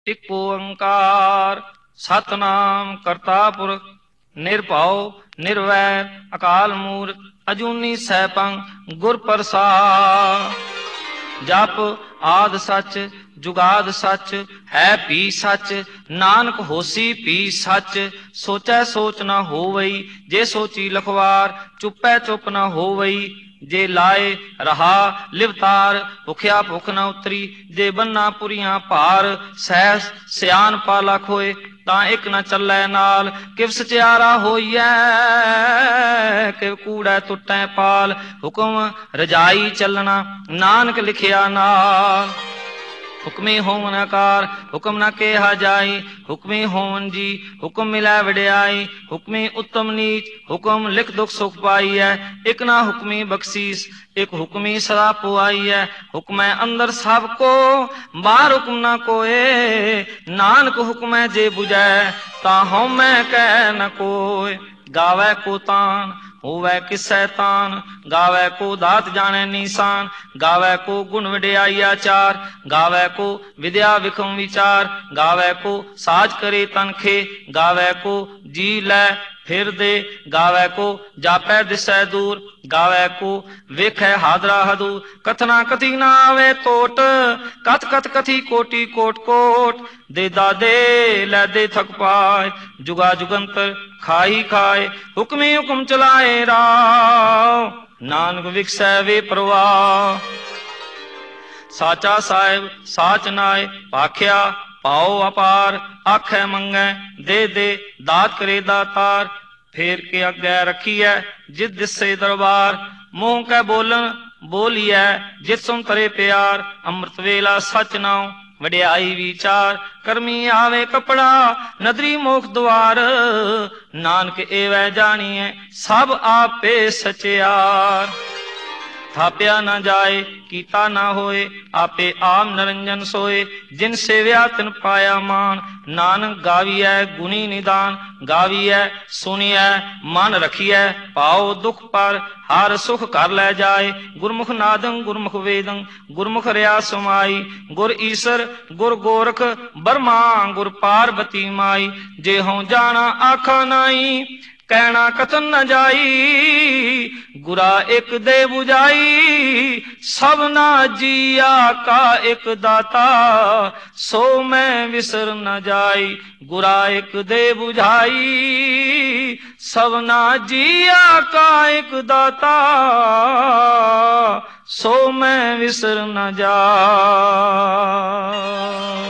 ਇੱਕ ਓੰਕਾਰ ਸਤਨਾਮ ਕਰਤਾ ਪੁਰਖ ਨਿਰਭਉ ਨਿਰਵੈਰ ਅਕਾਲ ਮੂਰਤ ਅਜੂਨੀ ਸੈਭੰ ਗੁਰ ਪ੍ਰਸਾਦਿ। ਜਪ ਆਦਿ ਸੱਚ ਜੁਗਾਦ ਸੱਚ ਹੈ ਭੀ ਸੱਚ ਨਾਨਕ ਹੋਸੀ ਭੀ ਸੱਚ। ਸੋਚੈ ਸੋਚ ਨਾ ਹੋਵਈ ਜੇ ਸੋਚੀ ਲਖਵਾਰ ਚੁੱਪੈ ਚੁੱਪ ਨਾ ਹੋਵਈ ਜੇ ਲਾਏ ਰਹਾ ਲਿਵਤਾਰ। ਭੁਖਿਆ ਭੁਖ ਨਾ ਉਤਰੀ ਜੇ ਬੰਨਾ ਪੁਰੀਆਂ ਭਾਰ। ਸਹਿ ਸਿਆਣਪਾ ਲੱਖ ਹੋਏ ਤਾਂ ਇੱਕ ਨਾ ਚੱਲੈ ਨਾਲ। ਕਿਵ ਸਚਿਆਰਾ ਹੋਈਐ ਕਿਵ ਕੂੜੈ ਟੁੱਟੈ ਪਾਲ। ਹੁਕਮ ਰਜਾਈ ਚੱਲਣਾ ਨਾਨਕ ਲਿਖਿਆ ਨਾਲ। ਹੁਕਮੀ ਹੋਵਨ ਆਕਾਰ ਹੁਕਮ ਨਾ ਕਿਹਾ ਜਾਈ। ਹੁਕਮੀ ਹੋਵਨ ਜੀ ਹੁਕਮ ਮਿਲੈ ਵਡਿਆਈ। ਹੁਕਮੀ ਉੱਤਮ ਨੀਚ ਹੁਕਮ ਲਿਖ ਦੁਖ ਸੁਖ ਪਾਈਐ। ਇੱਕ ਨਾ ਹੁਕਮੀ ਬਖਸ਼ੀਸ ਇੱਕ ਹੁਕਮੀ ਸਦਾ ਪੁਆਈਐ। ਹੁਕਮੈ ਅੰਦਰ ਸਭ ਕੋ ਬਾਹਰ ਹੁਕਮ ਨਾ ਕੋਏ। ਨਾਨਕ ਹੁਕਮੈ ਜੇ ਬੁਝੈ ਤਾਂ ਹਉਮੈ ਕਹਿ ਨ ਕੋਇ। ਗਾਵੈ ਕੋ ਤਾਨ ਹੋਵੈ ਕਿਸੈ ਤਾਨ ਗਾਵੈ ਕੋ ਦਾਤ ਜਾਣੈ ਨੀਸਾਨ। ਗਾਵੈ ਕੋ ਗੁਣ ਵਡਿਆਈ ਆਚਾਰ ਗਾਵੈ ਕੋ ਵਿਦਿਆ ਵਿਖਮ ਵਿਚਾਰ। ਗਾਵੈ ਕੋ ਸਾਜ ਕਰੇ ਤਨਖੇ ਗਾਵੈ ਕੋ ਜੀ ਲੈ ਫਿਰ ਦੇ। ਗਾਵੈ ਕੋ ਜਾਪੈ ਦਿਸੈ ਦੂਰ ਗਾਵੈ ਕੋ ਵੇਖੈ ਹਾਦਰਾ ਹਦੂਰ। ਕਥਨਾ ਕਥੀ ਨਾ ਆਵੇ ਟੋਟ ਕਥ ਕਥ ਕਥੀ ਕੋਟੀ ਕੋਟ ਕੋਟ। ਦੇ ਦਾਦੇ ਲੈ ਦੇ ਥਕ ਪਾਏ ਜੁਗਾ ਜੁਗੰਤਰ ਖਾਈ ਖਾਏ। ਹੁਕਮੀ ਹੁਕਮ ਚਲਾਏ ਰਾਹ ਨਾਨਕ ਵਿਖਸੈ ਵੇ ਪ੍ਰਵਾਹ। ਸਾਚਾ ਸਾਹਿਬ ਸਾਚ ਨਾਏ ਭਾਖਿਆ ਭਾਉ ਅਪਾਰ। ਆਖੈ ਮੰਗੈ ਦੇ ਦੇ ਦਾਤ ਕਰੇ ਦਾਤਾਰ। ਫੇਰ ਕੇ ਅੱਗੇ ਰੱਖੀਐ ਜਿਤ ਦਿਸੇ ਦਰਬਾਰ। ਮੂੰਹ ਕੈ ਬੋਲਣ ਬੋਲੀਐ ਜਿਤ ਸੁਨ ਤਰੇ ਪਿਆਰ। ਅੰਮ੍ਰਿਤ ਵੇਲਾ ਸਚ ਨਾਉ ਵਡਿਆਈ ਵਿਚਾਰ। ਕਰਮੀ ਆਵੇ ਕਪੜਾ ਨਦਰੀ ਮੋਖ ਦੁਆਰ। ਨਾਨਕ ਏਵੈ ਜਾਣੀਐ ਸਭ ਆਪੇ ਸਚਿਆਰ। ਥਾਪਿਆ ਨਾ ਜਾਏ ਕੀਤਾ ਨਾ ਹੋਏ ਆਪੇ ਆਪ ਨਿਰੰਜਨ ਸੋਏ। ਜਿਨ ਸੇਵਿਆ ਤਿਨ ਪਾਇਆ ਮਾਨ ਨਾਨਕ ਗਾਵੀਐ ਗੁਣੀ ਨਿਦਾਨ। ਗਾਵੀਐ ਸੁਣੀਐ ਮਨ ਰਖੀਐ ਪਾਉ ਦੁਖ ਪਰ ਹਰ ਸੁਖ ਘਰ ਲੈ ਜਾਏ। ਗੁਰਮੁਖ ਨਾਦੰ ਗੁਰਮੁਖ ਵੇਦੰ ਗੁਰਮੁਖ ਰਿਆ ਸਮਾਈ। ਗੁਰ ਈਸਰ ਗੁਰ ਗੋਰਖ ਬਰਮਾ ਗੁਰ ਪਾਰਬਤੀ ਮਾਈ। ਜੇ ਹਉ ਜਾਣਾ ਆਖਾ ਨਾਈ ਕਹਿਣਾ ਕਥਨ ਨ ਜਾਈ। ਗੁਰਾ ਇੱਕ ਦੇ ਬੁਝਾਈ ਸਭਨਾ ਜੀਆ ਕਾ ਇੱਕ ਦਾਤਾ। ਸੋ ਮੈਂ ਵਿਸਰ ਨ ਜਾਈ ਗੁਰਾ ਇੱਕ ਦੇ ਬੁਝਾਈ ਸਭਨਾ ਜੀਆ ਕਾ ਇੱਕ ਦਾਤਾ। ਸੋ ਮੈਂ ਵਿਸਰ ਨ ਜਾਈ।